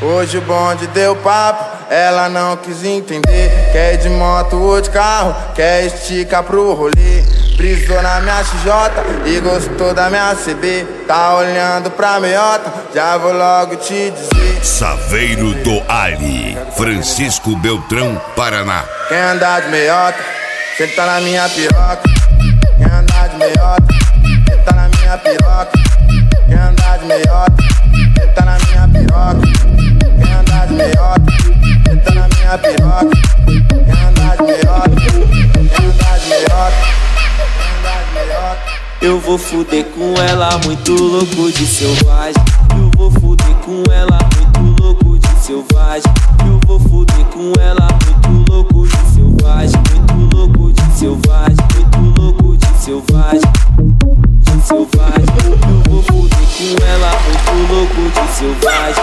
Hoje o bonde deu papo, ela não quis entender. Quer de moto ou de carro, quer esticar pro rolê. Brisou na minha XJ e gostou da minha CB. Tá olhando pra meiota, já vou logo te dizer. Saveiro do Ali, Francisco Beltrão, Paraná. Quem andar de meiota, senta na minha piroca. Quem andar de meiota, senta na minha piroca. Quem andar de meiota, senta na minha piroca. Quem andar de meiota, senta na minha piroca. Quem andar de meiota, quem andar de meiota. Eu vou fuder com ela, muito louco de selvagem. Eu vou fuder com ela, muito louco de selvagem. Eu vou fuder com ela, muito louco de selvagem. Muito louco de selvagem, muito louco de selvagem. De selvagem. Eu vou fuder com ela, muito louco de selvagem.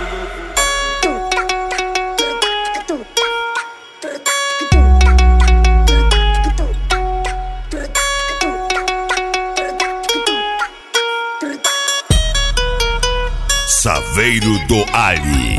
Saveiro do Ali.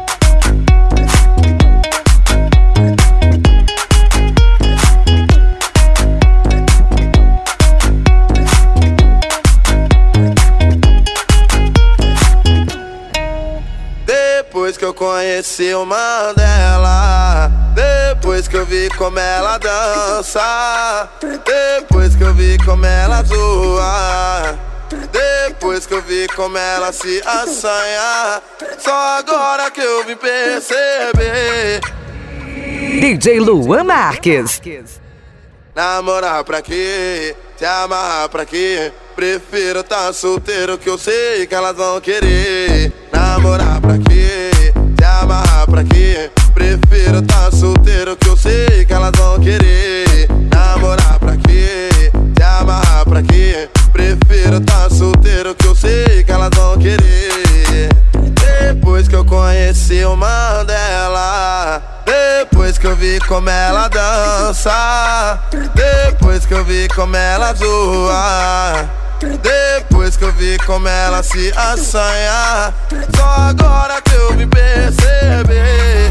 Depois que eu conheci o Mandela, depois que eu vi como ela dança, depois que eu vi como ela zoa, depois que eu vi como ela se assanha, só agora que eu vim perceber. DJ Luan Marques. Namorar pra quê? Se amarrar pra quê? Prefiro tá solteiro que eu sei que elas vão querer. Namorar pra quê? Se amarrar pra quê? Prefiro tá solteiro que eu sei que elas vão querer. Namorar pra quê? Se amarrar pra quê? Prefiro tá solteiro que eu sei que elas vão querer. Depois que eu conheci o Mandela, depois que eu vi como ela dança, depois que eu vi como ela zoa, depois que eu vi como ela se assanha, só agora que eu vim perceber.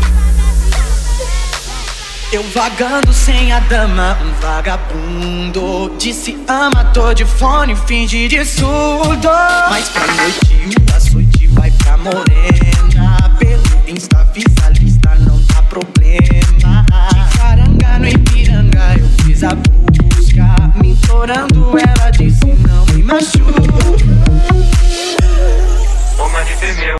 Eu vagando sem a dama, um vagabundo. Disse ama, tô de fone, finge de surdo. Mas pra noite o açoite vai pra morena.